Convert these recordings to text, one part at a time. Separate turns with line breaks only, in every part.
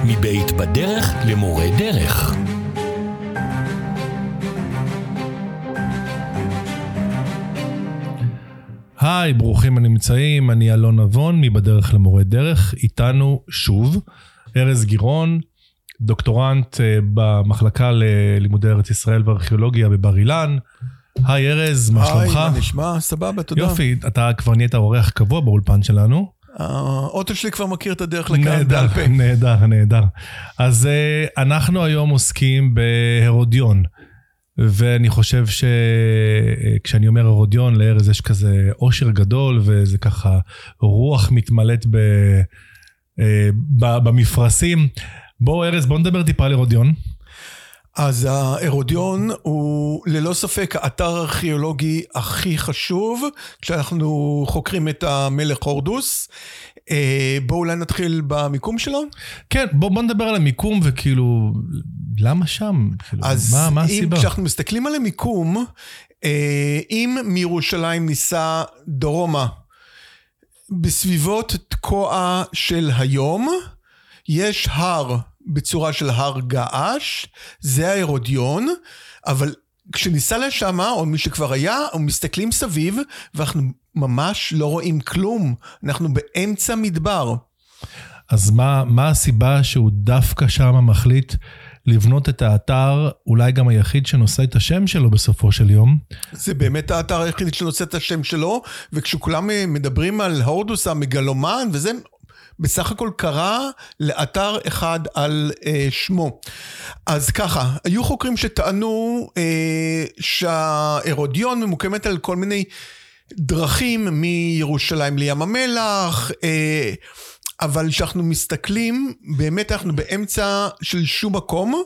מבית בדרך למורה דרך.
היי, ברוכים הנמצאים, אני אלון נבון מבדרך למורה דרך, איתנו שוב ארז גירון, דוקטורנט במחלקה ללימודי ארץ ישראל וארכיאולוגיה בבר אילן. היי ארז, מה שלומך?
היי, מה נשמע? סבבה, תודה.
יופי, אתה כבר נהיית אורח קבוע באולפן שלנו.
האוטו שלי כבר מכיר את הדרך לכאן בעל פה.
נהדר. אז אנחנו היום עוסקים בהרודיון, ואני חושב שכשאני אומר הרודיון, לארז יש כזה עושר גדול, וזה ככה רוח מתמלאת במפרשים. בואו ארז, בואו נדבר טיפה על הרודיון.
אז ההרודיון הוא ללא ספק האתר הארכיאולוגי הכי חשוב, כשאנחנו חוקרים את המלך הורדוס. בואו אולי נתחיל במיקום שלו?
כן, בואו נדבר על המיקום וכאילו, למה שם?
אז
מה הסיבה?
כשאנחנו מסתכלים על המיקום, אם מירושלים ניסה דרומה, בסביבות תקוע של היום, יש הר בצורה של הר געש, זה ההרודיון, אבל כשניסה לשם, או מי שכבר היה, מסתכלים סביב, ואנחנו ממש לא רואים כלום, אנחנו באמצע מדבר.
אז מה הסיבה שהוא דווקא שם מחליט לבנות את האתר, אולי גם היחיד שנושא את השם שלו בסופו של יום?
זה באמת האתר היחיד שנושא את השם שלו, וכשכולם מדברים על הורדוס המגלומן, וזה בסך הכל קרה לאתר אחד על שמו. אז ככה, היו חוקרים שטענו שההרודיון ממוקמת על כל מיני דרכים מירושלים לים המלח, אבל כשאנחנו מסתכלים, באמת אנחנו באמצע של שום מקום,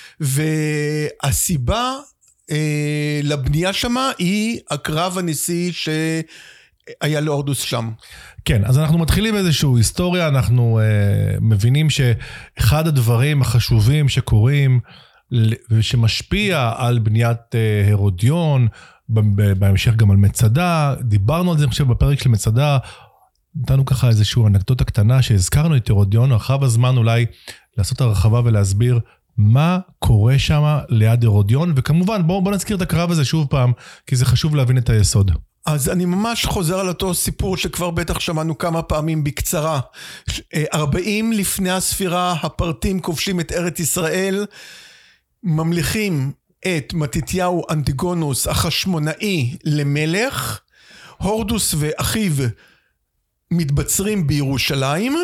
והסיבה לבנייה שמה היא הקרב הנשיא שהיה להורדוס שם.
כן, אז אנחנו מתחילים איזושהי היסטוריה, אנחנו מבינים שאחד הדברים החשובים שקורים, ושמשפיע על בניית הרודיון, בהמשך גם על מצדה, דיברנו על זה, אני חושב, בפרק של מצדה, נתנו ככה איזושהי אנקדוטה קטנה, שהזכרנו את הרודיון, אחר הזמן אולי לעשות הרחבה ולהסביר מה קורה שם ליד הרודיון, וכמובן בואו נזכיר את הקרב הזה שוב פעם, כי זה חשוב להבין את היסוד.
אז אני ממש חוזר על אותו סיפור שכבר בטח שמענו כמה פעמים בקצרה. 40 לפני הספירה, הפרטים כובשים את ארץ ישראל, ממליכים את מתתיהו אנטיגונוס החשמונאי למלך, הורדוס ואחיו מתבצרים בירושלים,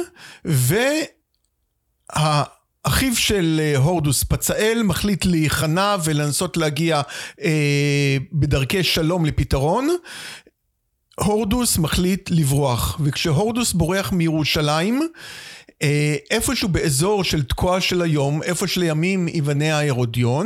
והאחיו של הורדוס פצאל מחליט להיכנע ולנסות להגיע בדרכי שלום לפתרון. הורדוס מחליט לברוח, וכשהורדוס בורח מירושלים, איפשהו באזור של תקוע של היום, איפה שלימים יבנה ההרודיון,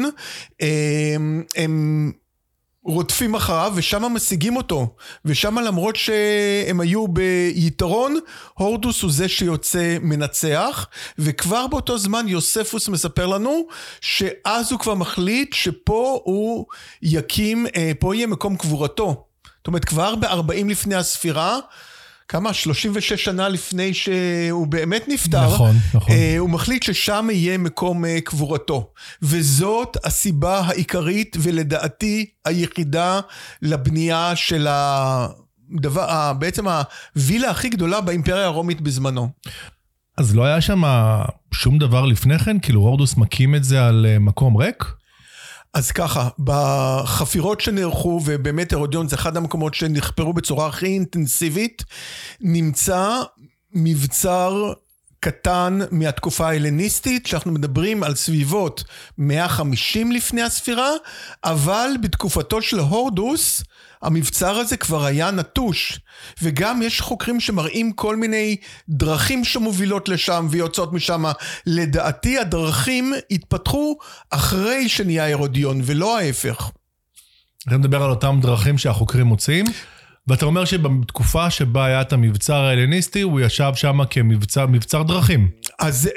הם רודפים אחריו ושם משיגים אותו, ושם למרות שהם היו ביתרון, הורדוס הוא זה שיוצא מנצח, וכבר באותו זמן יוספוס מספר לנו שאז הוא כבר מחליט שפה הוא יקים, פה יהיה מקום קבורתו. זאת אומרת, כבר ב-40 לפני הספירה, כמה? 36 שנה לפני שהוא באמת נפטר,
נכון.
הוא מחליט ששם יהיה מקום קבורתו. וזאת הסיבה העיקרית, ולדעתי היחידה לבנייה של בעצם הווילה הכי גדולה באימפריה הרומית בזמנו.
אז לא היה שם שום דבר לפני כן? כאילו הורדוס מקים את זה על מקום ריק?
אז ככה, בחפירות שנערכו, ובאמת הרודיון זה אחד המקומות שנחפרו בצורה הכי אינטנסיבית, נמצא מבצר קטן מהתקופה ההלניסטית, שאנחנו מדברים על סביבות 150 לפני הספירה, אבל בתקופתו של הורדוס, המבצר הזה כבר היה נטוש, וגם יש חוקרים שמראים כל מיני דרכים שמובילות לשם ויוצאות משם. לדעתי הדרכים התפתחו אחרי שנהיה ההרודיון ולא ההפך.
אתה מדבר על אותם דרכים שהחוקרים מוצאים, ואתה אומר שבתקופה שבה היה את המבצר ההלניסטי, הוא ישב שם כמבצר דרכים.
אז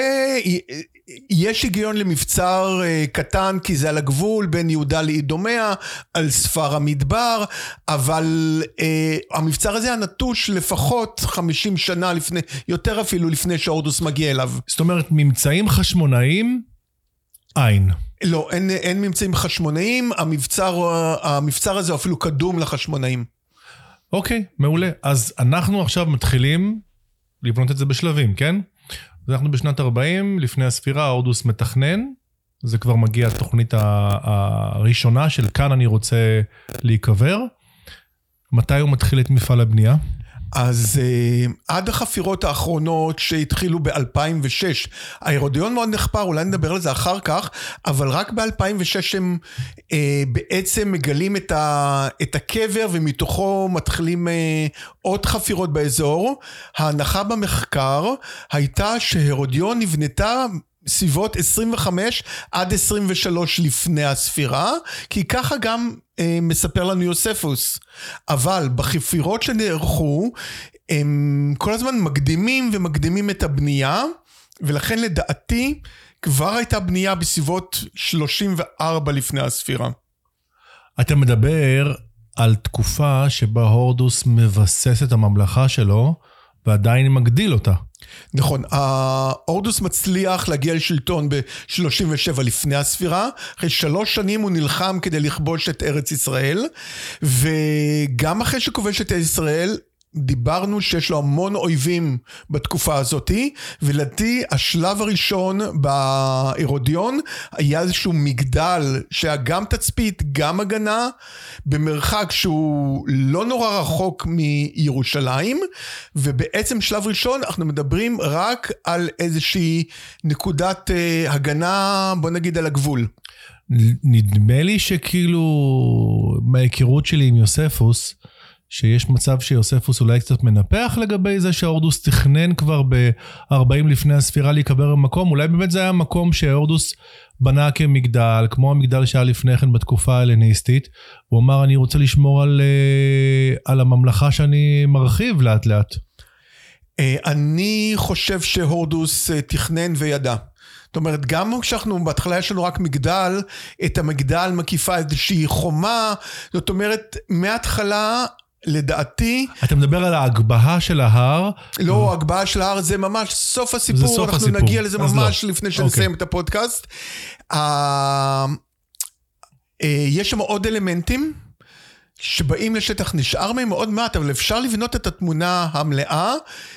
יש היגיון למבצר קטן, כי זה על הגבול בין יהודה לאידומיה, על ספר המדבר, אבל המבצר הזה הנטוש לפחות 50 שנה לפני, יותר אפילו לפני שהורדוס מגיע אליו.
זאת אומרת, ממצאים חשמונאיים, אין.
לא, אין ממצאים חשמונאיים, המבצר הזה אפילו קדום לחשמונאים.
אוקיי, מעולה. אז אנחנו עכשיו מתחילים לבנות את זה בשלבים, כן? אנחנו בשנת 40, לפני הספירה, הורדוס מתכנן, זה כבר מגיע התוכנית הראשונה של כאן אני רוצה להיקבר. מתי הוא מתחיל את מפעל הבנייה?
אז עד החפירות האחרונות שהתחילו ב-2006, ההרודיון מאוד נחפר, אולי נדבר על זה אחר כך, אבל רק ב-2006 הם בעצם מגלים את הקבר, ומתוכו מתחילים עוד חפירות באזור. ההנחה במחקר הייתה שהרודיון נבנתה סביבות 25 עד 23 לפני הספירה, כי ככה גם מספר לנו יוספוס. אבל בחפירות שנערכו, הם כל הזמן מקדימים את הבנייה, ולכן לדעתי כבר הייתה בנייה בסביבות 34 לפני הספירה.
אתה מדבר על תקופה שבה הורדוס מבסס את הממלכה שלו, ועדיין מגדיל אותה.
נכון, הורדוס מצליח להגיע לשלטון ב-37 לפני הספירה, אחרי 3 שנים הוא נלחם כדי לכבוש את ארץ ישראל, וגם אחרי שכובש את ישראל, דיברנו שיש לו המון אויבים בתקופה הזאת, ולדעתי השלב הראשון בהרודיון היה איזשהו מגדל שהיה גם תצפית, גם הגנה, במרחק שהוא לא נורא רחוק מירושלים, ובעצם שלב ראשון אנחנו מדברים רק על איזושהי נקודת הגנה, בוא נגיד על הגבול.
נדמה לי שכאילו מההיכרות שלי עם יוספוס, שיש מצב שיוספוס אולי קצת מנפח לגבי זה שההורדוס תכנן כבר ב-40 לפני הספירה להיקבר במקום, אולי באמת זה היה מקום שההורדוס בנה כמגדל, כמו המגדל שהיה לפני כן בתקופה ההלניסטית, הוא אמר אני רוצה לשמור על הממלכה שאני מרחיב לאט לאט.
אני חושב שהורדוס תכנן וידע. זאת אומרת, גם כשאנחנו בהתחלה יש לנו רק מגדל, את המגדל מקיפה איזושהי חומה, זאת אומרת, מההתחלה לדעתי...
אתה מדבר על ההגבהה של ההר?
לא, ההגבהה של ההר זה ממש סוף הסיפור, אנחנו נגיע לזה ממש לפני שנסיים את הפודקאסט. יש שם עוד אלמנטים שבאים לשטח, נשאר מהם מאוד מעט, אבל אפשר לבנות את התמונה המלאה.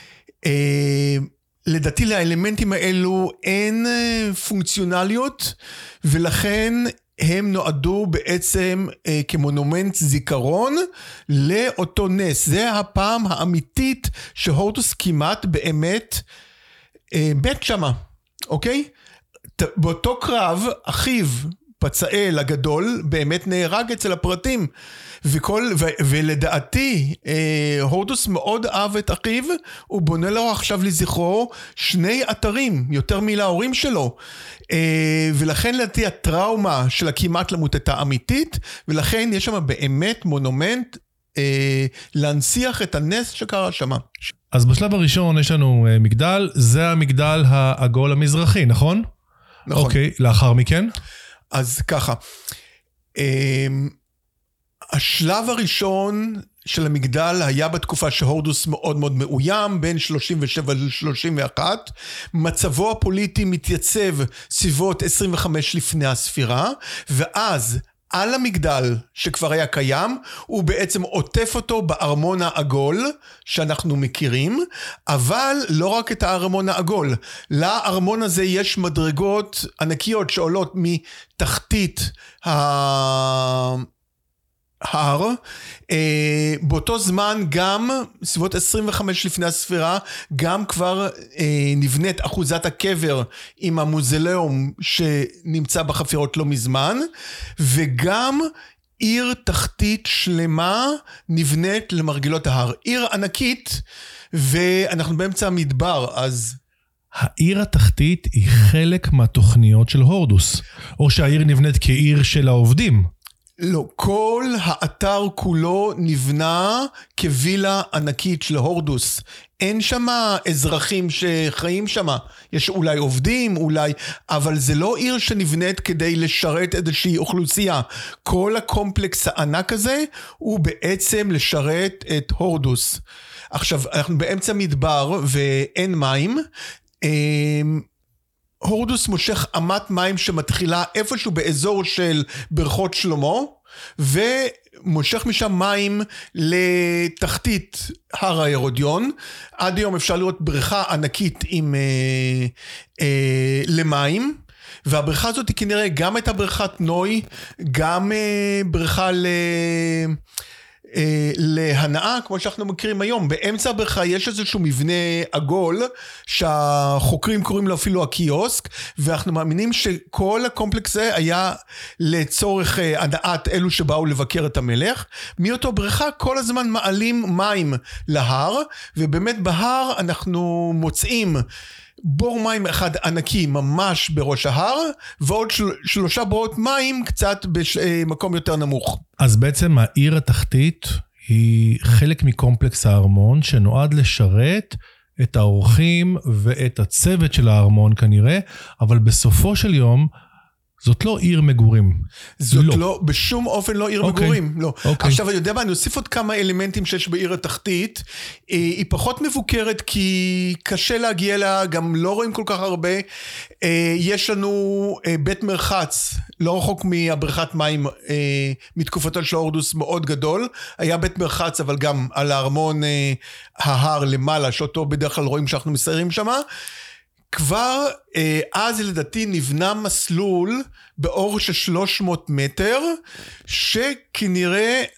לדעתי לאלמנטים האלו אין פונקציונליות, ולכן הם נועדו בעצם כמונומנט זיכרון לאותו נס. זה הפעם האמיתית שהורדוס כמעט באמת בית שמה, אוקיי? באותו קרב, אחיו פצאל הגדול באמת נהרג אצל הפרטים, ולדעתי הורדוס מאוד אהב את אחיו, הוא בונה לו עכשיו לזכרו 2 אתרים, יותר מלהורים שלו, ולכן לדעתי הטראומה של הכמעט למות הייתה אמיתית, ולכן יש שם באמת מונומנט להנציח את הנס שקרה שם.
אז בשלב הראשון יש לנו מגדל, זה המגדל העגול המזרחי, נכון?
נכון.
אוקיי, לאחר מכן?
אז ככה, השלב הראשון של המגדל היה בתקופה שהורדוס מאוד מאוד מאוים, בין 37 ל-31, מצבו הפוליטי מתייצב סביבות 25 לפני הספירה, ואז על המגדל שכבר היה קיים, הוא בעצם עוטף אותו בארמון העגול שאנחנו מכירים, אבל לא רק את הארמון העגול, לארמון הזה יש מדרגות ענקיות שעולות מתחתית ההר. באותו זמן גם סביבות 25 לפני הספירה גם כבר נבנית אחוזת הקבר עם המוזיאום שנמצא בחפירות לא מזמן, וגם עיר תחתית שלמה נבנית למרגלות ההר, עיר ענקית, ואנחנו באמצע המדבר. אז
העיר התחתית היא חלק מהתוכניות של הורדוס, או שהעיר נבנית כעיר של העובדים?
לא, כל האתר כולו נבנה כווילה ענקית של הורדוס. אין שם אזרחים שחיים שם. יש אולי עובדים, אולי, אבל זה לא עיר שנבנית כדי לשרת איזושהי אוכלוסייה. כל הקומפלקס הענק הזה הוא בעצם לשרת את הורדוס. עכשיו, אנחנו באמצע מדבר ואין מים. הורדוס מושך אמת מים שמתחילה איפשהו באזור של ברכות שלמה, ומושך משם מים לתחתית הר ההרודיון. עד היום אפשר לראות בריכה ענקית עם למים, והבריכה הזאת היא כנראה גם הייתה בריכת נוי, גם בריכה להנאה, כמו שאנחנו מכירים היום. באמצע הבריכה יש איזשהו מבנה עגול, שהחוקרים קוראים לו אפילו הקיוסק, ואנחנו מאמינים שכל הקומפלקס הזה היה לצורך הנעת אלו שבאו לבקר את המלך. מאותו בריכה כל הזמן מעלים מים להר, ובאמת בהר אנחנו מוצאים בור מים אחד ענקי ממש בראש ההר, ועוד 3 בורות מים קצת במקום יותר נמוך.
אז בעצם העיר התחתית היא חלק מקומפלקס הארמון, שנועד לשרת את האורחים ואת הצוות של הארמון כנראה, אבל בסופו של יום זאת לא עיר מגורים.
זאת לא, בשום אופן לא עיר מגורים, לא. עכשיו, אני יודע מה, אני אוסיף עוד כמה אלמנטים שיש בעיר התחתית. היא פחות מבוקרת כי קשה להגיע לה, גם לא רואים כל כך הרבה. יש לנו בית מרחץ, לא רחוק מהבריכת מים מתקופתו של הורדוס מאוד גדול. היה בית מרחץ, אבל גם על הארמון ההר למעלה, שאותו בדרך כלל רואים שאנחנו מסיירים שם. כבר אז לדעתי נבנה מסלול באורך של 300 מטר, שכנראה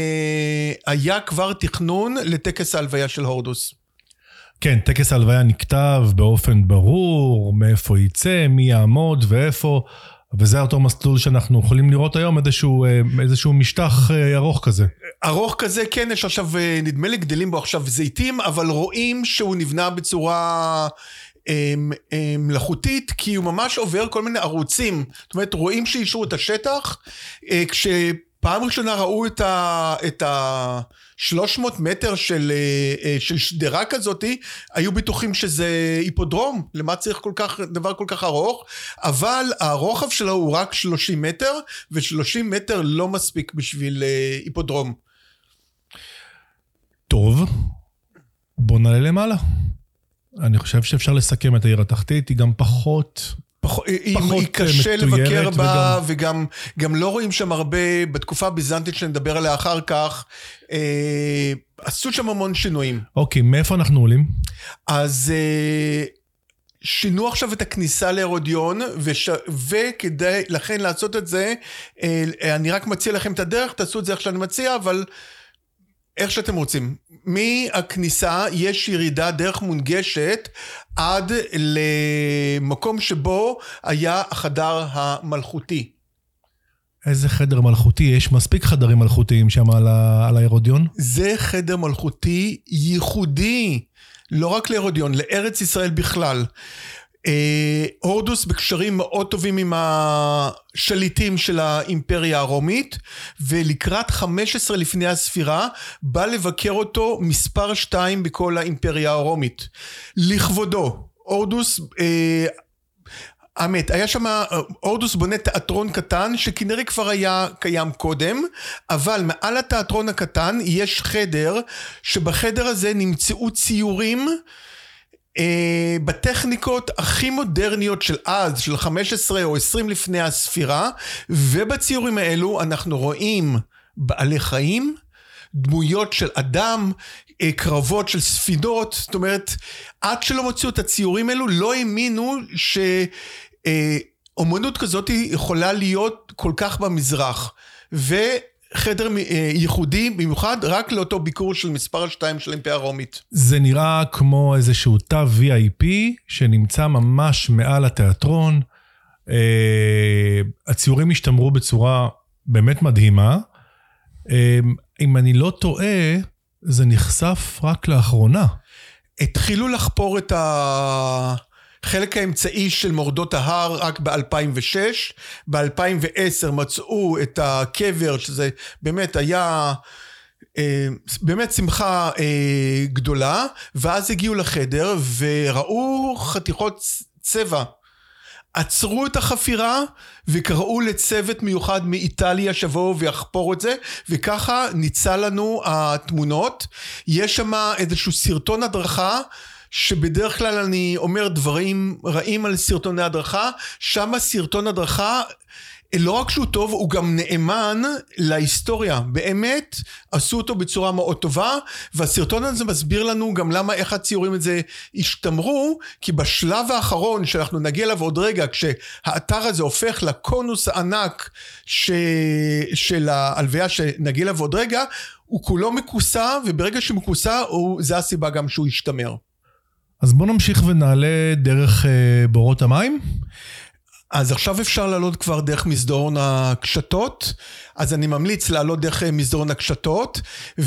היה כבר תכנון לטקס ההלוויה של הורדוס.
כן, טקס ההלוויה נכתב באופן ברור, מאיפה יצא, מי יעמוד ואיפה, וזה אותו מסלול שאנחנו יכולים לראות היום, איזשהו משטח ארוך כזה.
ארוך כזה, כן, יש עכשיו, נדמה לי גדלים בו עכשיו זיתים, אבל רואים שהוא נבנה בצורה מלאכותית, כי הוא ממש עובר כל מיני ערוצים. זאת אומרת, רואים שאישרו את השטח, כשפעם ראשונה ראו את 300 מטר של שדרה כזאת, היו בטוחים שזה היפודרום, למה צריך דבר כל כך ארוך, אבל הרוחב שלו הוא רק 30 מטר, ו30 מטר לא מספיק בשביל היפודרום.
טוב, בוא נעלה למעלה. אני חושב שאפשר לסכם את העיר התחתית, היא גם פחות
היא קשה לבקר בה, וגם לא רואים שם הרבה, בתקופה הביזנטית שנדבר עליה אחר כך, עשו שם המון שינויים.
אוקיי, מאיפה אנחנו עולים?
אז שינו עכשיו את הכניסה להרודיון, וכדי לכן לעשות את זה, אני רק מציע לכם את הדרך, תעשו את זה איך שאני מציע, אבל איך שאתם רוצים. מהכניסה יש ירידה דרך מונגשת עד למקום שבו היה החדר המלכותי.
איזה חדר מלכותי? יש מספיק חדרים מלכותיים שם על ההרודיון?
זה חדר מלכותי ייחודי, לא רק להרודיון, לארץ ישראל בכלל. הורדוס בקשרים מאוד טובים עם השליטים של האימפריה הרומית, ולקראת 15 לפני הספירה בא לבקר אותו מספר 2 בכל האימפריה הרומית. לכבודו, הורדוס האמת, היה שם, הורדוס בונה תיאטרון קטן שכנראה כבר היה קיים קודם, אבל מעל התיאטרון הקטן יש חדר, שבחדר הזה נמצאו ציורים בטכניקות הכי מודרניות של אז, של 15 או 20 לפני הספירה, ובציורים האלו אנחנו רואים בעלי חיים, דמויות של אדם, קרבות של ספינות. זאת אומרת, עד שלא מוציאו את הציורים האלו, לא האמינו שאומנות כזאת יכולה להיות כל כך במזרח, חדר ייחודי במיוחד רק לאותו ביקור של מספר 2 של האימפריה הרומית.
זה נראה כמו איזשהו תא VIP שנמצא ממש מעל התיאטרון. הציורים השתמרו בצורה באמת מדהימה. אם אני לא טועה, זה נחשף רק לאחרונה.
התחילו לחפור את חלק האמצעי של מורדות ההר רק ב-2006, ב-2010 מצאו את הקבר, שזה באמת היה באמת שמחה גדולה, ואז הגיעו לחדר וראו חתיכות צבע. עצרו את החפירה וקראו לצוות מיוחד מאיטליה שבואו ויחפור את זה, וככה ניצל לנו התמונות. יש שם איזשהו סרטון הדרכה, שבדרך כלל אני אומר דברים רעים על סרטוני הדרכה, שם סרטון הדרכה לא רק שהוא טוב, הוא גם נאמן להיסטוריה. באמת עשו אותו בצורה מאוד טובה, והסרטון הזה מסביר לנו גם למה, איך הציורים הזה השתמרו, כי בשלב האחרון שאנחנו נגיע אליו עוד רגע, כשהאתר הזה הופך לקונוס הענק של ההלוויה שנגיע אליו עוד רגע, הוא כולו מקוסה, וברגע שמקוסה, זה הסיבה גם שהוא ישתמר.
אז בוא נמשיך ונעלה דרך בורות המים.
אז עכשיו אפשר לעלות כבר דרך מסדרון הקשתות, אז אני ממליץ לעלות דרך מסדרון הקשתות,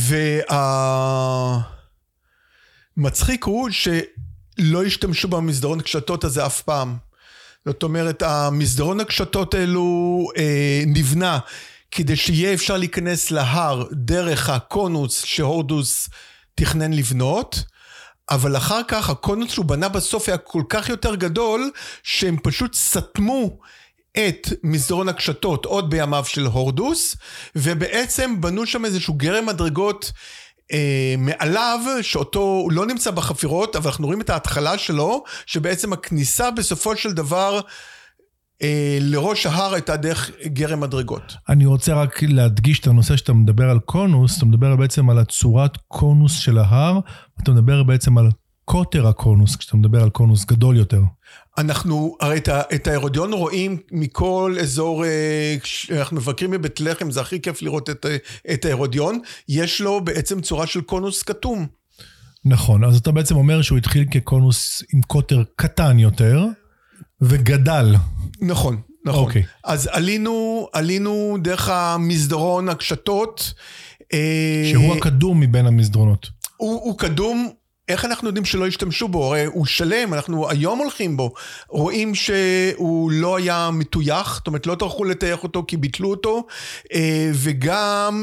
והמצחיק הוא שלא השתמשו במסדרון הקשתות הזה אף פעם. זאת אומרת, המסדרון הקשתות האלו נבנה, כדי שיהיה אפשר להיכנס להר דרך הקונוס שהורדוס תכנן לבנות, אבל אחר כך הקונוס שהוא בנה בסוף היה כל כך יותר גדול, שהם פשוט סתמו את מסדרון הקשתות עוד בימיו של הורדוס, ובעצם בנו שם איזשהו גרם מדרגות מעליו, שאותו לא נמצא בחפירות, אבל אנחנו רואים את ההתחלה שלו, שבעצם הכניסה בסופו של דבר לראש ההר הייתה דרך גרם מדרגות.
אני רוצה רק להדגיש את הנושא שאתה מדבר על קונוס, אתה מדבר בעצם על הצורת קונוס של ההר, אתה מדבר בעצם על קוטר הקונוס, כשאתה מדבר על קונוס גדול יותר.
אנחנו, הרי את ההרודיון רואים מכל אזור, כשאנחנו מבקרים בבית לחם, זה הכי כיף לראות את ההרודיון, יש לו בעצם צורה של קונוס כתום.
נכון, אז אתה בעצם אומר שהוא התחיל כקונוס עם קוטר קטן יותר, וגדל.
נכון, נכון.
אוקיי.
אז עלינו דרך המסדרון הקשתות.
שהוא הקדום מבין המסדרונות.
הוא קדום, איך אנחנו יודעים שלא השתמשו בו? הרי הוא שלם, אנחנו היום הולכים בו. רואים שהוא לא היה מטויח, זאת אומרת לא תרחו לטייח אותו כי ביטלו אותו, וגם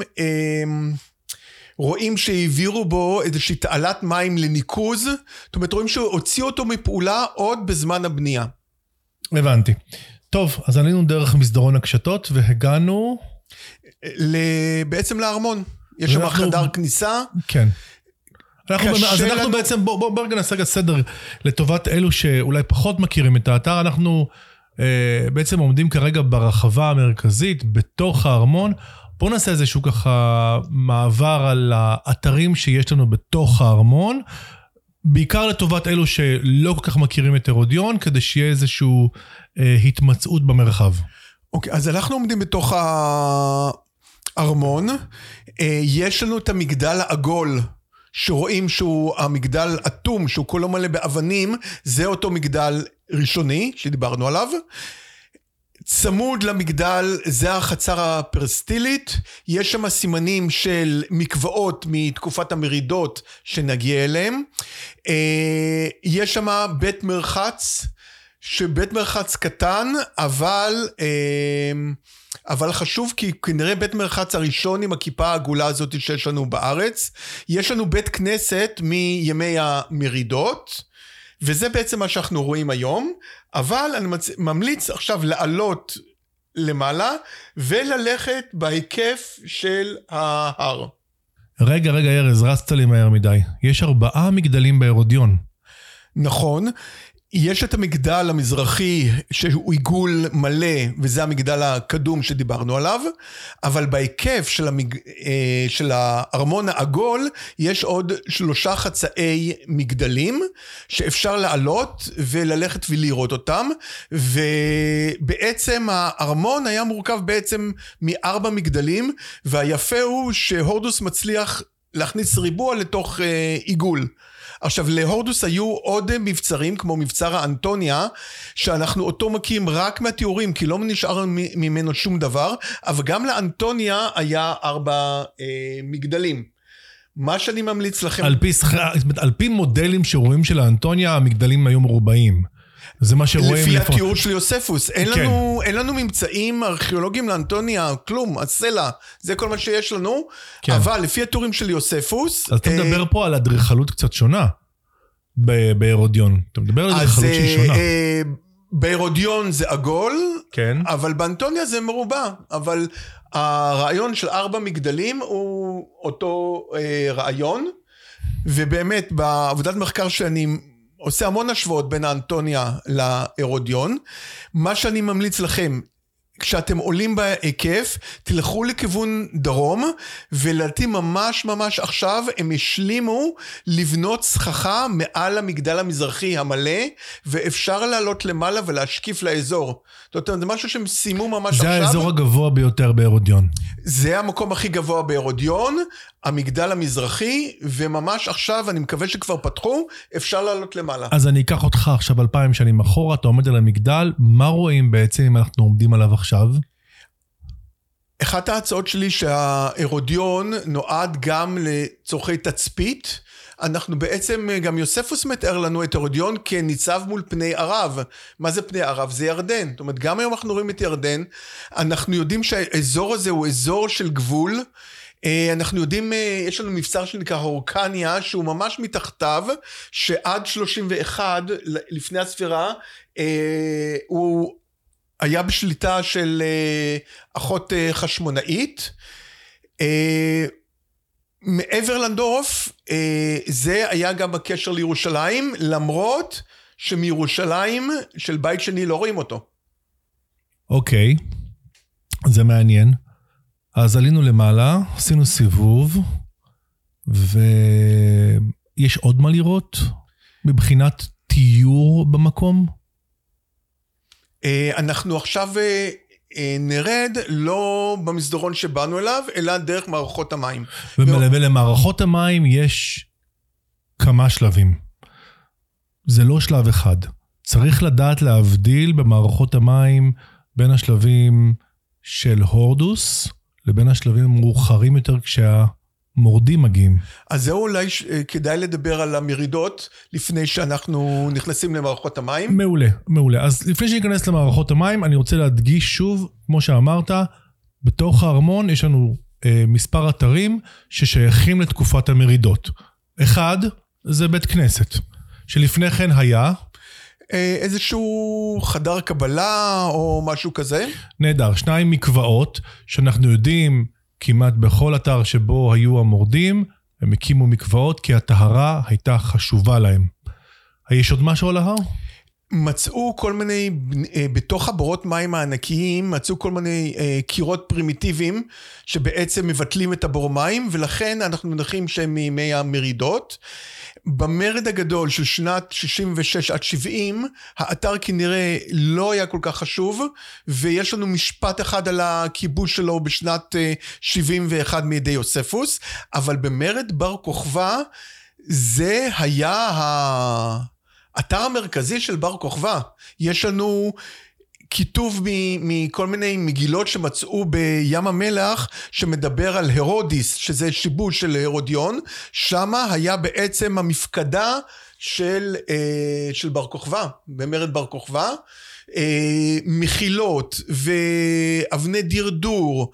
רואים שהעבירו בו איזושהי תעלת מים לניקוז, זאת אומרת רואים שהוציאו אותו מפעולה עוד בזמן הבנייה.
הבנתי. טוב, אז עלינו דרך מסדרון הקשתות והגענו
בעצם לארמון. יש שם חדר כניסה.
כן. אז אנחנו בעצם, בוא רגע נעשה סדר לטובת אלו שאולי פחות מכירים את האתר. אנחנו בעצם עומדים כרגע ברחבה המרכזית, בתוך הארמון. בוא נעשה איזשהו ככה מעבר על האתרים שיש לנו בתוך הארמון, בעיקר לטובת אלו שלא כל כך מכירים את הרודיון, כדי שיהיה איזושהי התמצאות במרחב.
אוקיי, אז אנחנו עומדים בתוך הארמון, יש לנו את המגדל העגול, שרואים שהוא המגדל אטום, שהוא כולו מלא באבנים, זה אותו מגדל ראשוני שדיברנו עליו. צמוד למגדל, זה החצר הפרסטילית, יש שם סימנים של מקוואות מתקופת המרידות שנגיע אליהם, יש שם בית מרחץ, שבית מרחץ קטן, אבל חשוב כי כנראה בית מרחץ הראשון עם הכיפה העגולה הזאת שיש לנו בארץ, יש לנו בית כנסת מימי המרידות, וזה בעצם מה שאנחנו רואים היום, אבל אני ממליץ עכשיו לעלות למעלה, וללכת בהיקף של ההר.
רגע, ארז, רצת לי מהר מדי. יש 4 מגדלים בהרודיון.
נכון. יש את המגדל המזרחי שהוא עיגול מלא, וזה המגדל הקדום שדיברנו עליו, אבל בהיקף של הארמון העגול, יש עוד 3 חצאי מגדלים, שאפשר לעלות וללכת ולראות אותם, ובעצם הארמון היה מורכב בעצם מ4 מגדלים, והיפה הוא שהורדוס מצליח להכניס ריבוע לתוך עיגול. עכשיו, להורדוס היו עוד מבצרים, כמו מבצר האנטוניה, שאנחנו אותו מקים רק מהתיאורים, כי לא נשאר ממנו שום דבר, אבל גם לאנטוניה היה 4 מגדלים. מה שאני ממליץ לכם...
על פי מודלים שרואים של האנטוניה, המגדלים היו מרובעים. זה מה שרואים
לפי התיאור של יוספוס. אין לנו ממצאים ארכיאולוגיים לאנטוניה, כלום, הסלע, זה כל מה שיש לנו, אבל לפי התיאורים של יוספוס...
אז אתה מדבר פה על אדריכלות קצת שונה בהרודיון. אתה מדבר על אדריכלות שהיא שונה.
בהרודיון זה עגול,
כן.
אבל באנטוניה זה מרובע, אבל הרעיון של 4 מגדלים הוא אותו רעיון, ובאמת בעבודת מחקר שאני עושה המון השוואות בין האנטוניה להרודיון, מה שאני ממליץ לכם, כשאתם עולים בהיקף, תלכו לכיוון דרום, ולדעתי ממש עכשיו הם השלימו לבנות סככה מעל המגדל המזרחי המלא, ואפשר לעלות למעלה ולהשקיף לאזור. זאת אומרת, זה משהו שהם סיימו ממש עכשיו.
זה האזור הגבוה ביותר בהרודיון.
זה המקום הכי גבוה בהרודיון, המגדל המזרחי, וממש עכשיו, אני מקווה שכבר פתחו, אפשר לעלות למעלה.
אז אני אקח אותך עכשיו 2000 שנים אחורה, אתה עומד על המגדל, מה רואים בעצם אם אנחנו עומדים עליו עכשיו?
אחת ההצעות שלי שההרודיון נועד גם לצורכי תצפית, אנחנו בעצם, גם יוספוס מתאר לנו את הרודיון כניצב מול פני ערב. מה זה פני ערב? זה ירדן. זאת אומרת, גם היום אנחנו רואים את ירדן, אנחנו יודעים שהאזור הזה הוא אזור של גבול, אנחנו יודעים, יש לנו מבצר שנקרא הורקניה, שהוא ממש מתחתיו, שעד 31 לפני הספירה, הוא היה בשליטה של אחות חשמונאית. מעבר לנדורף, זה היה גם הקשר לירושלים, למרות שמירושלים של בית שני לא רואים אותו.
אוקיי, זה מעניין. אז עלינו למעלה, עשינו סיבוב, ויש עוד מה לראות מבחינת תיור במקום?
אנחנו עכשיו נרד לא במסדרון שבאנו אליו, אלא דרך מערכות המים.
ולמערכות המים יש כמה שלבים. זה לא שלב אחד. צריך לדעת להבדיל במערכות המים בין השלבים של הורדוס, לבין השלבים המאוחרים יותר כשהמורדים מגיעים.
אז זהו אולי כדאי לדבר על המרידות לפני שאנחנו נכנסים למערכות המים.
מעולה, מעולה. אז לפני שניכנס למערכות המים, אני רוצה להדגיש שוב, כמו שאמרת, בתוך הארמון יש לנו מספר אתרים ששייכים לתקופת המרידות. אחד, זה בית כנסת, שלפני כן היה
איזשהו חדר קבלה או משהו כזה.
נהדר, 2 מקוואות שאנחנו יודעים כמעט בכל אתר שבו היו המורדים, הם הקימו מקוואות כי הטהרה הייתה חשובה להם. יש עוד משהו על ההר?
מצאו כל מיני, בתוך הבורות מים הענקיים, מצאו כל מיני קירות פרימיטיביים שבעצם מבטלים את הבור מים, ולכן אנחנו מנחים שהם מימי המרידות. במרד הגדול של שנת 66 עד 70, האתר כנראה לא היה כל כך חשוב, ויש לנו משפט אחד על הכיבוש שלו בשנת 71 מידי יוספוס, אבל במרד בר כוכבא, זה היה האתר המרכזי של בר כוכבא. יש לנו כיתוב מכל מיני מגילות שמצאו בים המלח, שמדבר על הרודיס, שזה שיבוש של הרודיון, שמה היה בעצם המפקדה של בר כוכבא, במרד בר כוכבא, מחילות ואבני דרדור,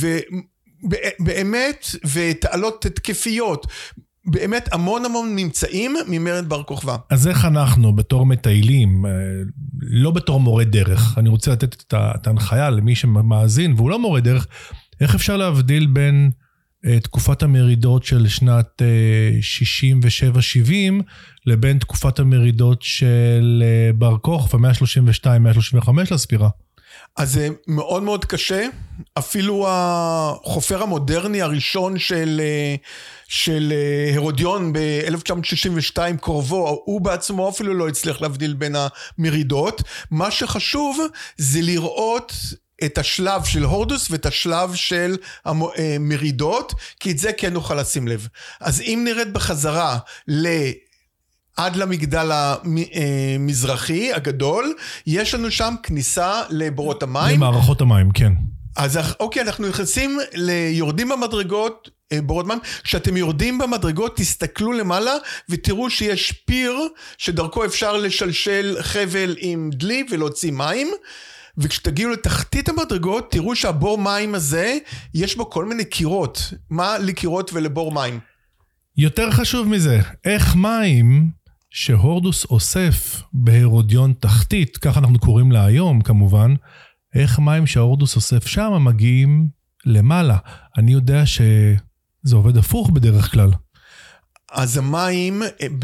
ובאמת, ותעלות תקפיות, באמת המון ממצאים ממרד בר כוכבא.
אז איך אנחנו בתור מטיילים, לא בתור מורה דרך, אני רוצה לתת את ההנחיה למי שמאזין, והוא לא מורה דרך, איך אפשר להבדיל בין תקופת המרידות של שנת 67-70, לבין תקופת המרידות של בר כוכבא, 132-135 לספירה?
אז זה מאוד מאוד קשה, אפילו החופר המודרני הראשון של הרודיון ב-1962 קרובו, הוא בעצמו אפילו לא הצליח להבדיל בין המרידות. מה שחשוב זה לראות את השלב של הורדוס ואת השלב של המרידות, כי את זה כן נוכל לשים לב. אז אם נרד בחזרה עד למגדל המזרחי הגדול, יש לנו שם כניסה לבורות המים.
למערכות המים, כן.
אז אוקיי, אנחנו נכנסים ליורדים במדרגות, בורות מים. כשאתם יורדים במדרגות, תסתכלו למעלה ותראו שיש פיר שדרכו אפשר לשלשל חבל עם דלי ולהוציא מים. וכשתגיעו לתחתית המדרגות, תראו שהבור מים הזה, יש בו כל מיני קירות. מה לקירות ולבור מים?
יותר חשוב מזה, איך מים שהורדוס אוסף בהרודיון תחתית, כך אנחנו קוראים לה היום כמובן, איך מים שהורדוס אוסף שם מגיעים למעלה. אני יודע שזה עובד הפוך בדרך כלל.
אז המים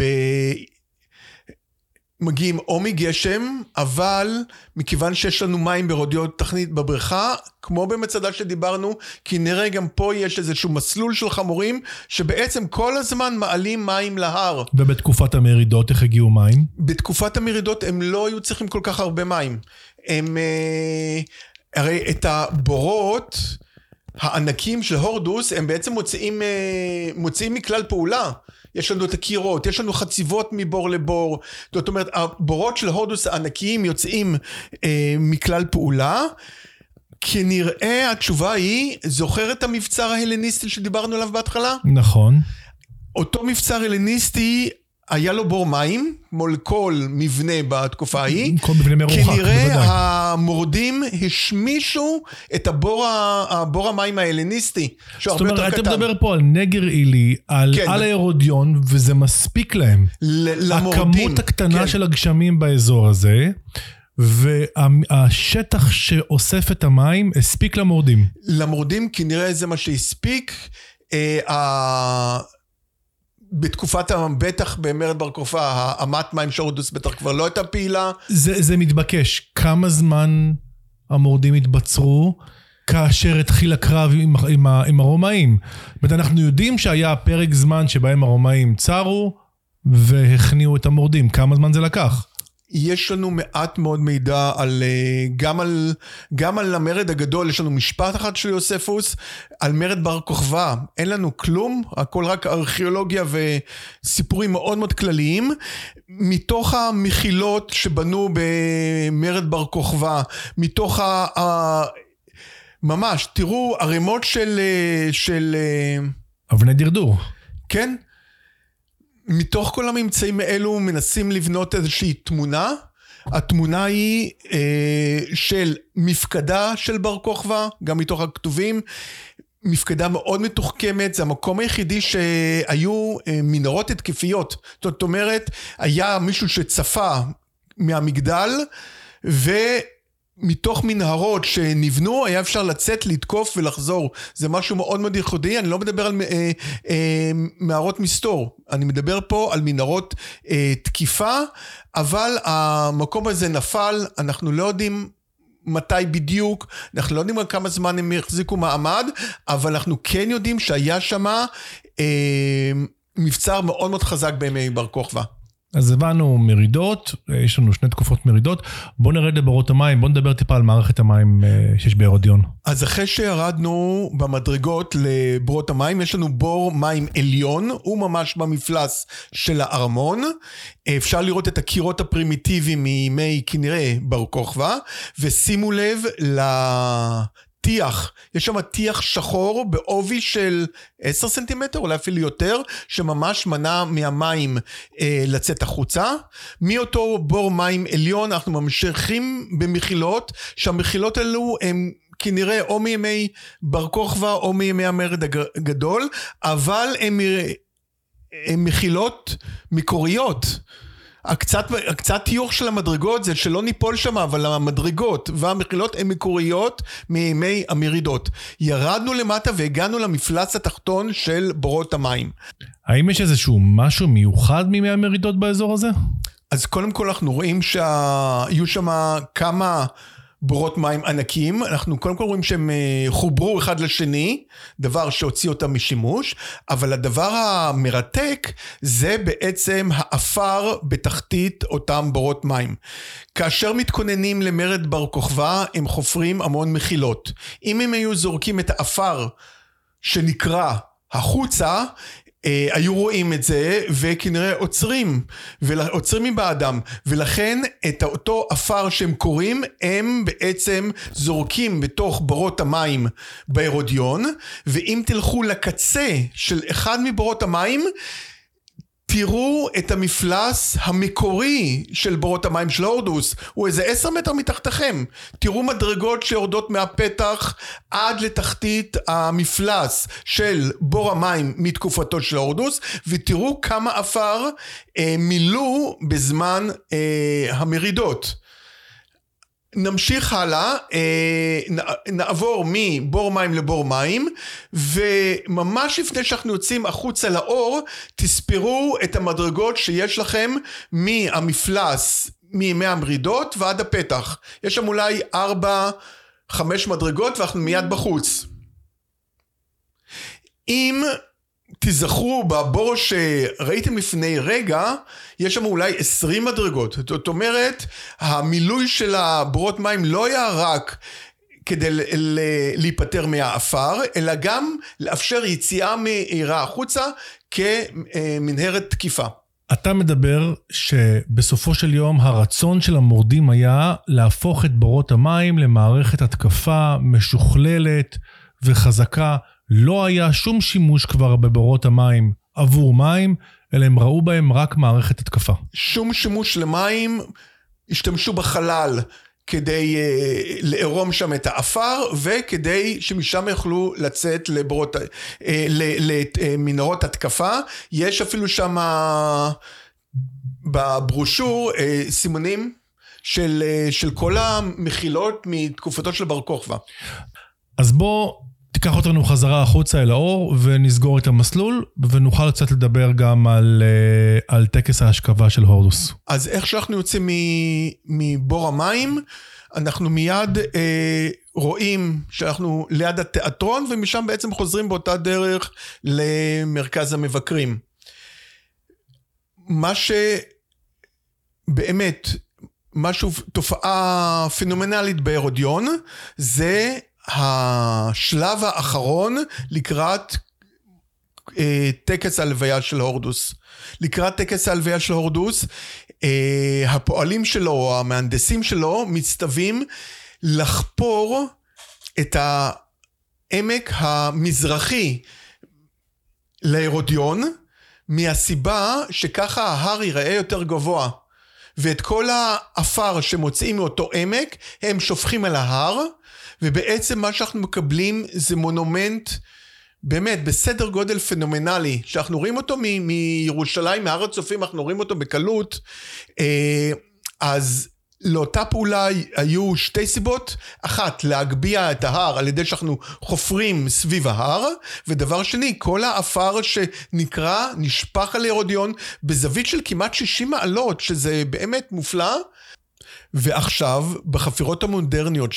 מגיעים או מגשם, אבל מכיוון שיש לנו מים בהרודיון תחתית בבריכה, כמו במצדה שדיברנו, כי נראה גם פה יש איזשהו מסלול של חמורים, שבעצם כל הזמן מעלים מים להר.
ובתקופת המרידות איך הגיעו מים?
בתקופת המרידות הם לא היו צריכים כל כך הרבה מים. הם, הרי את הבורות הענקים של הורדוס, הם בעצם מוציאים מכלל פעולה. יש לנו את הקירות, יש לנו חציבות מבור לבור. זאת אומרת, הבורות של הורדוס הענקיים יוצאים מכלל פעולה. כנראה התשובה היא, זוכר את המבצר ההלניסטי שדיברנו עליו בהתחלה?
נכון.
אותו מבצר הלניסטי, היה לו בור מים, מול כל מבנה בתקופה ההיא.
כל מבנה מרוחק,
כנראה
בוודאי.
המורדים השמישו את הבור המים ההלניסטי, שהוא הרבה יותר קטן.
אתה מדבר פה על נגר אילי, על ההרודיון, וזה מספיק להם.
למורדים.
הכמות הקטנה של הגשמים באזור הזה, והשטח שאוסף את המים, הספיק למורדים.
למורדים כנראה זה מה שהספיק. בתקופת בטח במרד בר כוכבא, אמת מים של הורדוס בטח כבר לא הייתה פעילה.
זה מתבקש. כמה זמן המורדים התבצרו כאשר התחיל הקרב עם הרומאים? זאת אומרת, אנחנו יודעים שהיה פרק זמן שבהם הרומאים צרו והכניעו את המורדים. כמה זמן זה לקח?
יש לנו מעט מאוד מידע גם על המרד הגדול. יש לנו משפט אחד של יוספוס, על מרד בר כוכבא אין לנו כלום, הכל רק ארכיאולוגיה וסיפורים מאוד מאוד כלליים. מתוך המחילות שבנו במרד בר כוכבא, מתוך ממש, תראו ערימות של
אבני דרדור.
כן? מתוך כל הממצאים האלו מנסים לבנות איזושהי תמונה. התמונה היא של מפקדה של בר כוכבא, גם מתוך הכתובים. מפקדה מאוד מתוחכמת, זה המקום היחידי שהיו מנהרות התקפיות. זאת אומרת, היה מישהו שצפה מהמגדל, מתוך מנהרות שנבנו, היה אפשר לצאת, לתקוף ולחזור. זה משהו מאוד מאוד ייחודי. אני לא מדבר על מערות מסתור. אני מדבר פה על מנהרות תקיפה, אבל המקום הזה נפל, אנחנו לא יודעים מתי בדיוק, אנחנו לא יודעים על כמה זמן הם יחזיקו מעמד, אבל אנחנו כן יודעים שהיה שם מבצר מאוד מאוד חזק בימי בר כוכבא.
אז הבנו מרידות, יש לנו שני תקופות מרידות, בוא נרד לבורות המים, בוא נדבר טיפה על מערכת המים שיש בהרודיון.
אז אחרי שירדנו במדרגות לבורות המים, יש לנו בור מים עליון, הוא ממש במפלס של הארמון, אפשר לראות את הקירות הפרימיטיביים מימי כנראה בר כוכבא, ושימו לב טיח, יש שם טיח שחור בעובי של 10 סנטימטר, אולי אפילו יותר, שממש מנע מהמים לצאת החוצה. מאותו בור מים עליון אנחנו ממשיכים במחילות, שהמחילות האלו הם כנראה או מימי בר כוכבא או מימי המרד הגדול, אבל הם מחילות מקוריות. הקצת תיוך של המדרגות זה שלא ניפול שם, אבל המדרגות והמחילות הן מקוריות מימי המרידות. ירדנו למטה והגענו למפלס התחתון של בורות המים.
האם יש איזשהו משהו מיוחד מימי המרידות באזור הזה?
אז קודם כל אנחנו רואים שהיו שם כמה בורות מים ענקים, אנחנו קודם כל רואים שהם חוברו אחד לשני, דבר שהוציא אותם משימוש, אבל הדבר המרתק זה בעצם האפר בתחתית אותם בורות מים. כאשר מתכוננים למרד בר כוכבא, הם חופרים המון מחילות. אם הם היו זורקים את האפר שנקרא החוצה, היו רואים את זה וכנראה עוצרים מבעדם, ולכן את אותו אפר שהם קוראים הם בעצם זורקים בתוך בורות המים בהרודיון, ואם תלכו לקצה של אחד מבורות המים תראו את המפלס המקורי של בורות המים של הורדוס, הוא איזה 10 מטר מתחתכם. תראו מדרגות שיורדות מהפתח עד לתחתית המפלס של בור המים מתקופתו של הורדוס, ותראו כמה אפר מילאו בזמן המרידות. נמשיך הלאה, נעבור מבור מים לבור מים, וממש לפני שאנחנו יוצאים החוצה לאור, תספרו את המדרגות שיש לכם מהמפלס, מימי המרידות ועד הפתח. יש שם אולי 4-5 מדרגות ואנחנו מיד בחוץ. אם תזכרו בבור שראיתם לפני רגע, יש שם אולי 20 מדרגות. זאת אומרת, המילוי של הבורות מים לא היה רק כדי להיפטר מהאפר, אלא גם לאפשר יציאה מהירה החוצה כמנהרת תקיפה.
אתה מדבר שבסופו של יום הרצון של המורדים היה להפוך את בורות המים למערכת התקפה משוכללת וחזקה. לא היה שום שימוש כבר בבורות המים עבור מים, אלא הם ראו בהם רק מערכת התקפה.
שום שימוש למים, השתמשו בחלל כדי לערום שם את האפר, וכדי שמשם יוכלו לצאת למנהרות התקפה. יש אפילו שם בברושור סימנים של כל המחילות מתקופתו של בר כוכבא.
אז בוא תיקח אותנו חזרה החוצה אל האור ונסגור את המסלול, ונוכל קצת לדבר גם על טקס ההשכבה של הורדוס.
אז איך שאנחנו יוצאים מבור המים, אנחנו מיד רואים שאנחנו ליד התיאטרון, ומשם בעצם חוזרים באותה דרך למרכז המבקרים. מה שבאמת, תופעה פנומנלית בהרודיון, זה השלב האחרון לקראת טקס הלוויה של הורדוס. לקראת טקס הלוויה של הורדוס, הפועלים שלו, המהנדסים שלו, מצטווים לחפור את העמק המזרחי להרודיון, מהסיבה שככה ההר ייראה יותר גבוה. ואת כל האפר שמוצאים מאותו עמק, הם שופכים על ההר, ובעצם מה שאנחנו מקבלים זה מונומנט באמת בסדר גודל פנומנלי, שאנחנו רואים אותו מירושלים, מהר הצופים, אנחנו רואים אותו בקלות. אז לאותה פעולה היו 2 סיבות, אחת, להגביה את ההר על ידי שאנחנו חופרים סביב ההר, ודבר שני, כל האפר שנקרא נשפך על הרודיון בזווית של כמעט 60 מעלות, שזה באמת מופלא. ועכשיו, בחפירות המודרניות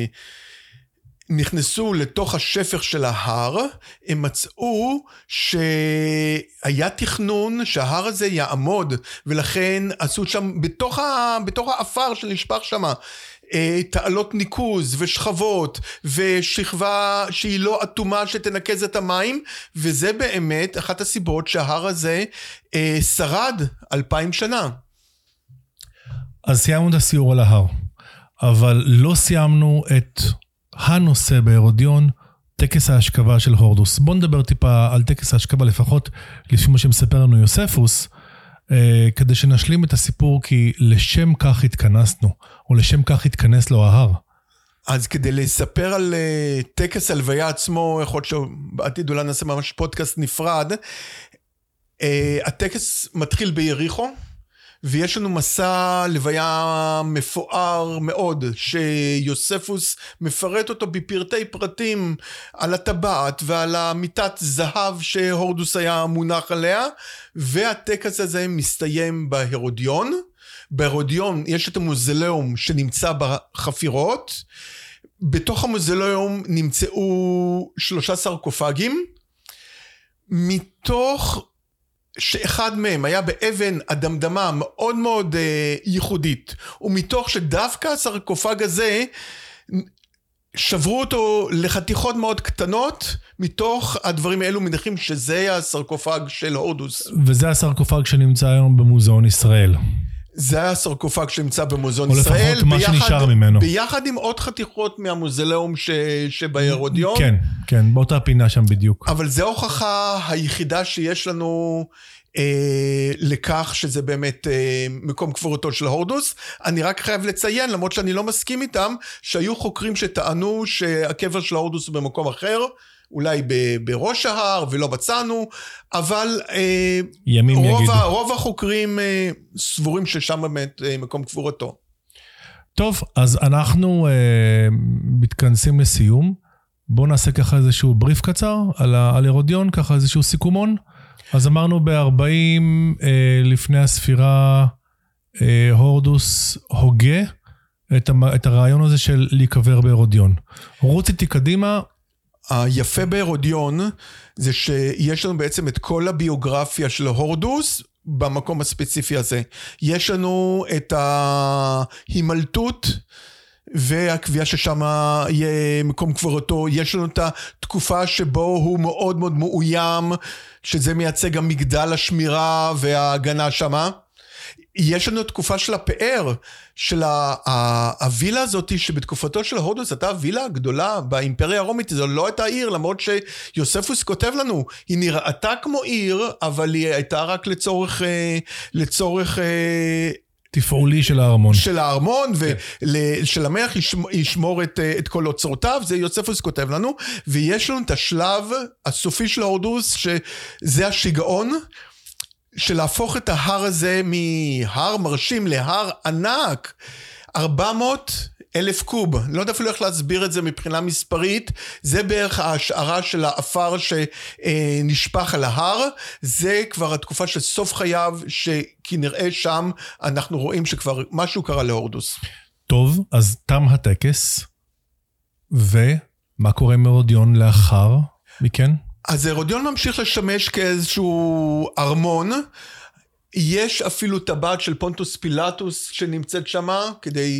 שנכנסו לתוך השפך של ההר, הם מצאו שהיה תכנון שההר הזה יעמוד, ולכן עשו שם, בתוך האפר שנשפך שם, תעלות ניקוז ושכבות, ושכבה שהיא לא אטומה שתנקז את המים, וזה באמת אחת הסיבות שההר הזה שרד 2000 שנה.
אז סיימנו את הסיור על ההר, אבל לא סיימנו את הנושא בהרודיון, טקס ההשכבה של הורדוס. בוא נדבר טיפה על טקס ההשכבה, לפחות לפי מה שמספר לנו יוספוס, כדי שנשלים את הסיפור, כי לשם כך התכנסנו, או לשם כך התכנס לו ההר.
אז כדי לספר על טקס הלוויה עצמו, יכול להיות שבעתיד אולי נעשה ממש פודקאסט נפרד, הטקס מתחיל ביריחו, ויש לנו מסע לוויה מפואר מאוד, שיוספוס מפרט אותו בפרטי פרטים על הטבעת ועל המיטת זהב שהורדוס היה מונח עליה, והטקס הזה מסתיים בהרודיון. בהרודיון יש את המוזיאום שנמצא בחפירות, בתוך המוזיאום נמצאו 3 סרקופגים, מתוך שאחד מהם היה באבן אדמדמה מאוד מאוד ייחודית, ומתוך שדווקא הסרקופג הזה שברו אותו לחתיכות מאוד קטנות, מתוך הדברים האלו מניחים שזה הסרקופג של הורדוס.
וזה הסרקופג שנמצא היום במוזיאון ישראל.
זה הסרקופג שנמצא במוזיאון
או
ישראל.
או לפחות מה שנשאר ממנו.
ביחד עם עוד חתיכות מהמוזיאום שבהרודיון.
כן, כן, באותה פינה שם בדיוק.
אבל זו ההוכחה היחידה שיש לנו לכך שזה באמת מקום קבורתו של הורדוס. אני רק חייב לציין, למרות שאני לא מסכים איתם, שהיו חוקרים שטענו שהקבר של הורדוס הוא במקום אחר, אולי בראש ההר ולא מצאנו, אבל רוב החוקרים סבורים ששם באמת מקום קבורתו.
טוב, אז אנחנו מתכנסים לסיום. בואו נעשה ככה איזשהו בריף קצר על הרודיון, ככה איזשהו סיכומון. אז אמרנו ב-40 לפני הספירה, הורדוס הוגה את הרעיון הזה של להיקבר בהרודיון. רוץ איתי קדימה.
היפה בהרודיון זה שיש לנו בעצם את כל הביוגרפיה של הורדוס במקום הספציפי הזה. יש לנו את ההימלטות והקביעה ששם יהיה מקום קבורתו. יש לנו את התקופה שבו הוא מאוד מאוד מאוים, שזה מייצג המגדל השמירה וההגנה שמה. יש לנו תקופה של הפאר, של הווילה הזאת, שבתקופתו של הורדוס הייתה הווילה הגדולה באימפריה הרומית, זו לא הייתה עיר, למרות שיוספוס כותב לנו, היא נראתה כמו עיר, אבל היא הייתה רק לצורך
תפעולי של הארמון.
של הארמון, ושל המלך ישמור את כל אוצרותיו, זה יוספוס כותב לנו, ויש לנו את השלב הסופי של הורדוס, שזה השיגעון, של להפוך את ההר הזה מהר מרשים להר ענק, 400,000 קוב, לא יודע אפילו איך להסביר את זה מבחינה מספרית, זה בערך ההשערה של האפר שנשפח על ההר, זה כבר התקופה של סוף חייו, שכנראה שם אנחנו רואים שכבר משהו קרה להורדוס.
טוב, אז תם הטקס, ומה קורה עם הרודיון לאחר מכן? אז
הרודיון ממשיך לשמש כאיזשהו ארמון, יש אפילו טבעת של פונטוס פילטוס שנמצאת שמה,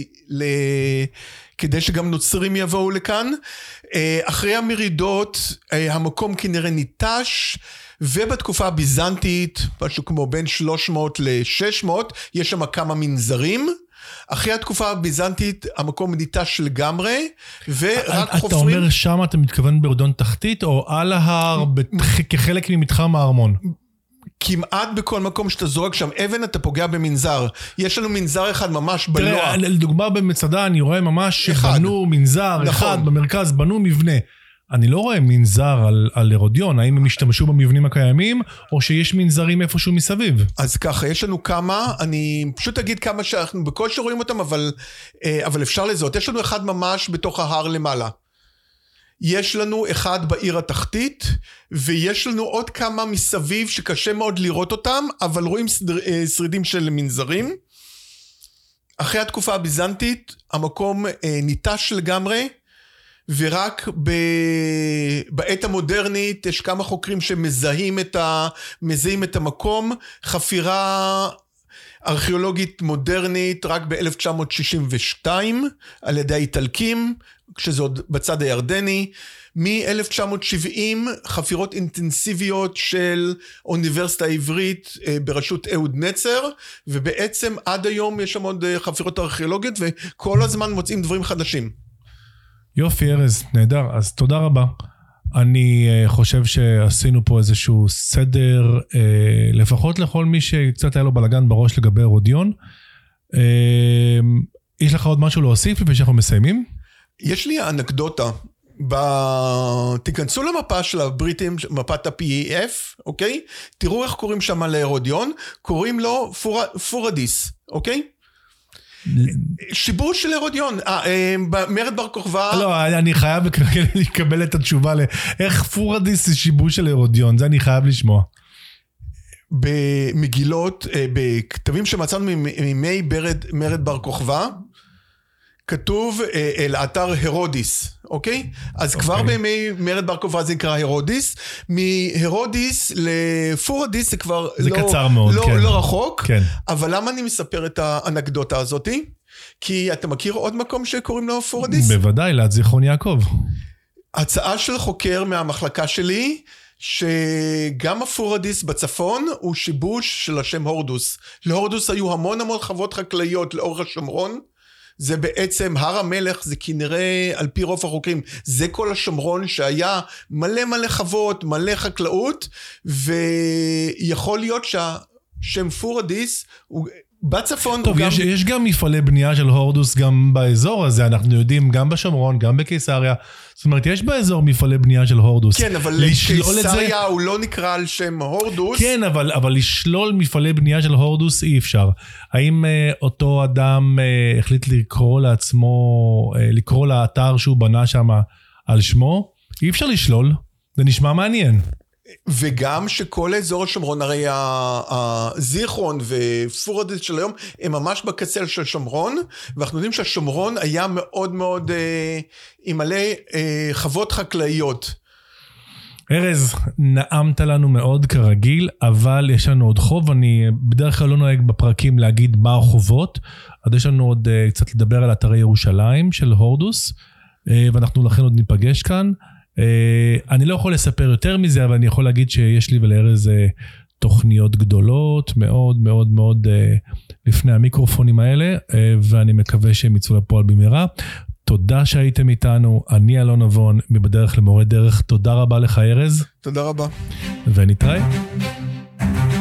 כדי שגם נוצרים יבואו לכאן. אחרי המרידות, המקום כנראה ניטש, ובתקופה הביזנטית, משהו כמו בין 300 ל-600, יש שם כמה מנזרים. אחרי התקופה הביזנטית, המקום ניטש לגמרי, ורק חופרים... אתה אומר שם, אתה מתכוון בהרודיון תחתית, או על ההר, כחלק ממתחם הארמון? כמעט בכל מקום שאתה זורק שם אבן, אתה פוגע במנזר. יש לנו מנזר אחד ממש בלוע. תראה,
לדוגמה במצדה, אני רואה ממש שבנו מנזר אחד במרכז, בנו מבנה. אני לא רואה מנזר על הרודיון, האם הם השתמשו במבנים הקיימים, או שיש מנזרים איפשהו מסביב? אז ככה, יש לנו כמה, אני פשוט אגיד כמה שאנחנו בכל שרואים אותם, אבל אפשר לזהות. יש לנו אחד ממש בתוך ההר למעלה. יש לנו אחד בעיר התחתית, ויש לנו עוד כמה מסביב שקשה מאוד לראות אותם, אבל רואים שרידים של מנזרים. אחרי התקופה הביזנטית, המקום ניטש לגמרי, ורק בעת המודרנית יש כמה חוקרים שמזהים את המקום, חפירה ארכיאולוגית מודרנית רק ב-1962 על ידי האיטלקים, כשזה עוד בצד הירדני, מ-1970 חפירות אינטנסיביות של אוניברסיטה העברית בראשות אהוד נצר, ובעצם עד היום יש שם עוד חפירות ארכיאולוגיות, וכל הזמן מוצאים דברים חדשים. יופי ארז, נהדר, אז תודה רבה. אני חושב שעשינו פה איזשהו סדר, לפחות לכל מי שקצת היה לו בלגן בראש לגבי הרודיון. יש לך עוד משהו להוסיף לפני שאנחנו מסיימים? יש לי אנקדוטה. תיכנסו למפה של הבריטים, מפת ה-PEF, אוקיי? תראו איך קוראים שם להרודיון, קוראים לו פורדיס, אוקיי? שיבוש של הרודיון, מרד בר כוכבא. לא, אני חייב לקבל את התשובה איך פורדיס זה שיבוש של הרודיון, זה אני חייב לשמוע. במגילות, בכתבים שמצאנו מימי מרד בר כוכבא, כתוב אל אתר הרודיס, אוקיי? אז כבר בימי מרד בר כוכבא זה נקרא הרודיס, מהרודיס לפורדיס זה כבר זה קצר מאוד,
לא רחוק, אבל למה אני מספר את האנקדוטה הזאת? כי אתה מכיר עוד מקום שקוראים לו פורדיס?
בוודאי, ליד זיכרון יעקב.
הצעה של חוקר מהמחלקה שלי, שגם הפורדיס בצפון הוא שיבוש של השם הורדוס. להורדוס היו המון חוות חקלאיות לאורך השומרון, זה בעצם הר המלך, זה כנראה על פי רוב החוקרים, זה כל השומרון שהיה מלא חוות, מלא חקלאות, ויכול להיות שהשם פורדיס הוא בצפון.
טוב, יש גם מפעלי בנייה של הורדוס גם באזור הזה, אנחנו יודעים, גם בשומרון, גם בקיסריה, זאת אומרת, יש באזור מפעלי בנייה של הורדוס.
כן, אבל קיסריה הוא לא נקרא על שם הורדוס.
כן, אבל לשלול מפעלי בנייה של הורדוס אי אפשר. האם אותו אדם החליט לקרוא לעצמו, לקרוא לאתר שהוא בנה שם על שמו? אי אפשר לשלול, זה נשמע מעניין.
וגם שכל אזור השומרון, הרי הזיכרון ופורדיס של היום, הם ממש בקצה של שומרון, ואנחנו יודעים שהשומרון היה מאוד מאוד עם מלא חוות חקלאיות.
ארז, נעמת לנו מאוד כרגיל, אבל יש לנו עוד חוב, אני בדרך כלל לא נוהג בפרקים להגיד מה החובות, אז יש לנו עוד קצת לדבר על אתרי ירושלים של הורדוס, ואנחנו לכן עוד ניפגש כאן. אני לא יכול לספר יותר מזה, אבל אני יכול להגיד שיש לי ולארז תוכניות גדולות, מאוד מאוד מאוד לפני המיקרופונים האלה, ואני מקווה שהם יצאו לפועל במהרה. תודה שהייתם איתנו, אני אלון נבון, מבדרך למורה דרך, תודה רבה לך ארז.
תודה רבה.
ונתראה.